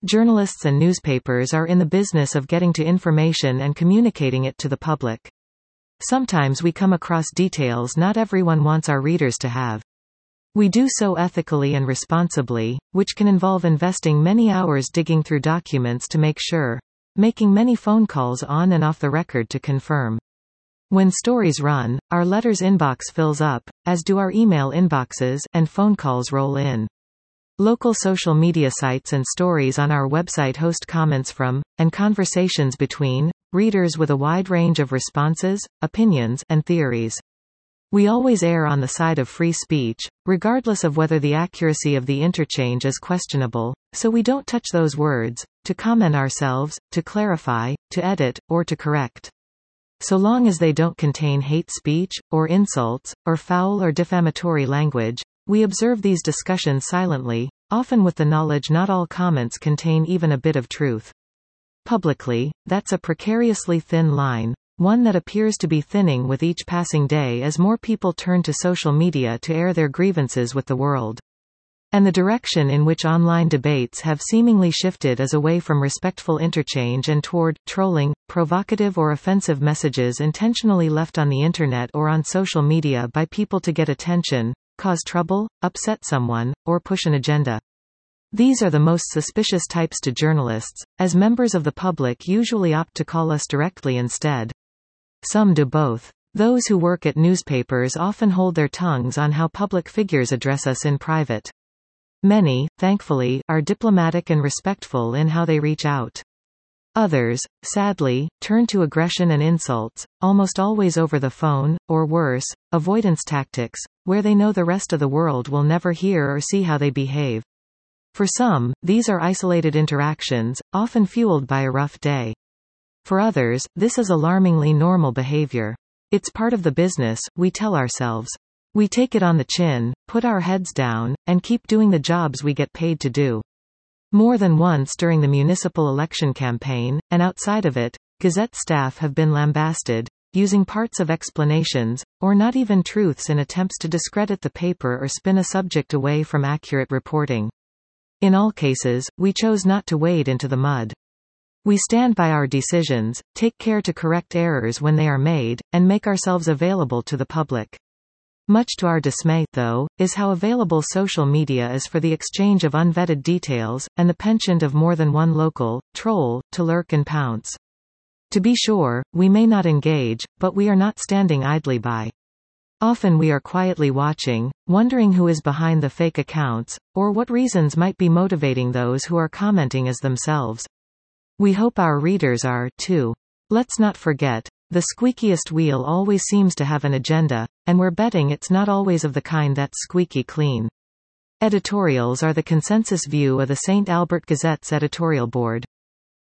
Journalists and newspapers are in the business of getting to information and communicating it to the public. Sometimes we come across details not everyone wants our readers to have. We do so ethically and responsibly, which can involve investing many hours digging through documents to make sure, making many phone calls on and off the record to confirm. When stories run, our letters inbox fills up, as do our email inboxes, and phone calls roll in. Local social media sites and stories on our website host comments from, and conversations between, readers with a wide range of responses, opinions, and theories. We always err on the side of free speech, regardless of whether the accuracy of the interchange is questionable, so we don't touch those words, to comment ourselves, to clarify, to edit, or to correct. So long as they don't contain hate speech, or insults, or foul or defamatory language, we observe these discussions silently, often with the knowledge not all comments contain even a bit of truth. Publicly, that's a precariously thin line, one that appears to be thinning with each passing day as more people turn to social media to air their grievances with the world. And the direction in which online debates have seemingly shifted is away from respectful interchange and toward trolling, provocative or offensive messages intentionally left on the internet or on social media by people to get attention, cause trouble, upset someone, or push an agenda. These are the most suspicious types to journalists, as members of the public usually opt to call us directly instead. Some do both. Those who work at newspapers often hold their tongues on how public figures address us in private. Many, thankfully, are diplomatic and respectful in how they reach out. Others, sadly, turn to aggression and insults, almost always over the phone, or worse, avoidance tactics, where they know the rest of the world will never hear or see how they behave. For some, these are isolated interactions, often fueled by a rough day. For others, this is alarmingly normal behavior. It's part of the business, we tell ourselves. We take it on the chin, put our heads down, and keep doing the jobs we get paid to do. More than once during the municipal election campaign, and outside of it, Gazette staff have been lambasted, using parts of explanations, or not even truths in attempts to discredit the paper or spin a subject away from accurate reporting. In all cases, we chose not to wade into the mud. We stand by our decisions, take care to correct errors when they are made, and make ourselves available to the public. Much to our dismay, though, is how available social media is for the exchange of unvetted details, and the penchant of more than one local troll to lurk and pounce. To be sure, we may not engage, but we are not standing idly by. Often we are quietly watching, wondering who is behind the fake accounts, or what reasons might be motivating those who are commenting as themselves. We hope our readers are, too. Let's not forget, the squeakiest wheel always seems to have an agenda, and we're betting it's not always of the kind that's squeaky clean. Editorials are the consensus view of the St. Albert Gazette's editorial board.